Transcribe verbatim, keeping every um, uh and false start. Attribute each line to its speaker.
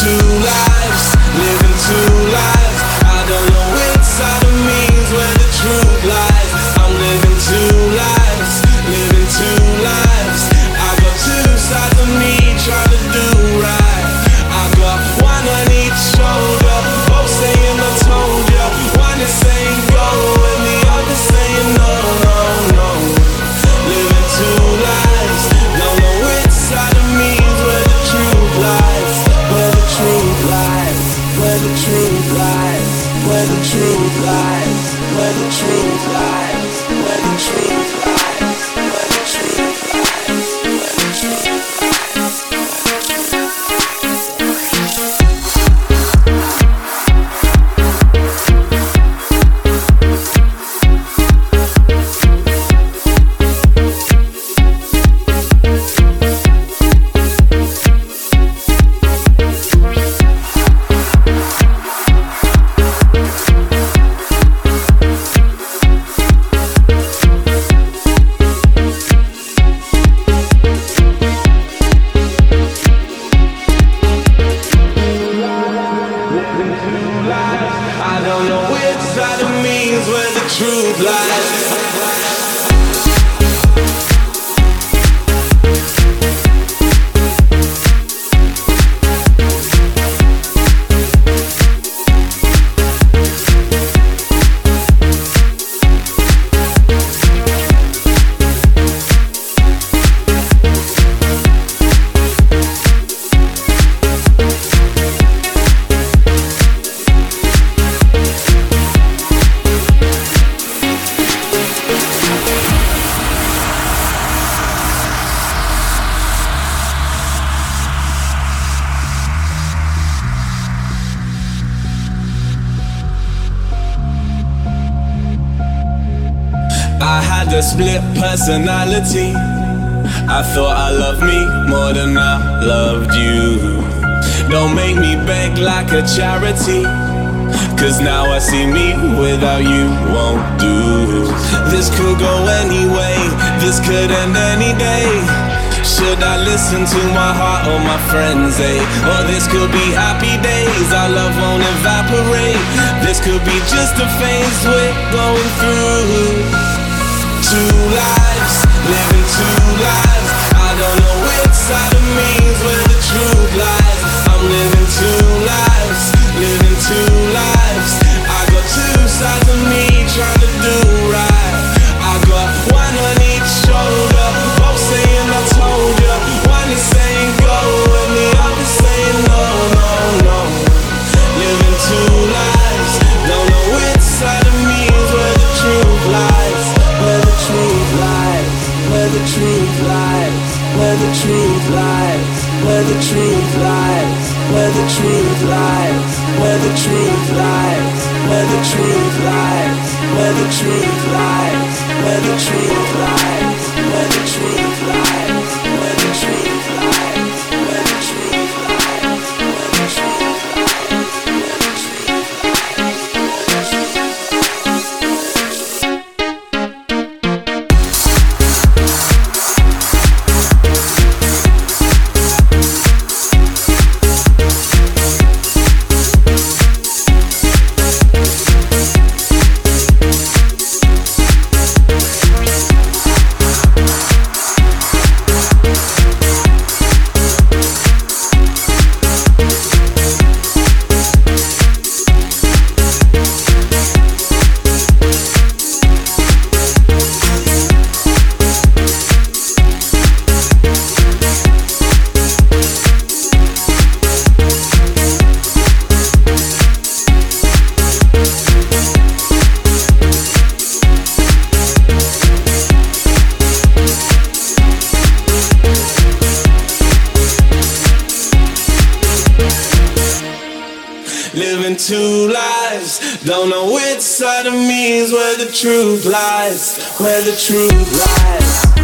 Speaker 1: two lives, living two lives. I don't know which side of me is where the truth lies. I'm living two lives, living two lives. I got two sides of me trying to do right. I got one on each shoulder, both saying I told ya. One is saying go and the other saying no, no, no. Living two lives, don't know which side of me is where the truth lies. Where the truth lies, where the truth lies, where the truth lies, where the truth lies, where the truth lies, where the truth lies, where the truth lies. I don't know which side of me is where the truth lies. I had a split personality. I thought I loved me more than I loved you. Don't make me beg like a charity, cause now I see me without you won't do. This could go anyway, this could end any day. Should I listen to my heart or my friends, eh? Or this could be happy days, our love won't evaporate. This could be just a phase we're going through. Two lives, living two lives. I don't know which side of me is where the truth lies. I'm living two lives, living two lives. I got two sides of me trying to do right. I got one on each shoulder, both saying I told ya. One is saying go and the other saying no, no, no. Living two lives, don't know which side of me is where the truth lies. Where the truth lies, where the truth lies, where the truth lies, where the truth lies, where the truth lies, where the truth lies, where the truth lies, where the truth lies, where the truth lies, where the truth lies, where the truth lies, where the truth lies, where the truth lies. Living two lives, don't know which side of me is where the truth lies, where the truth lies.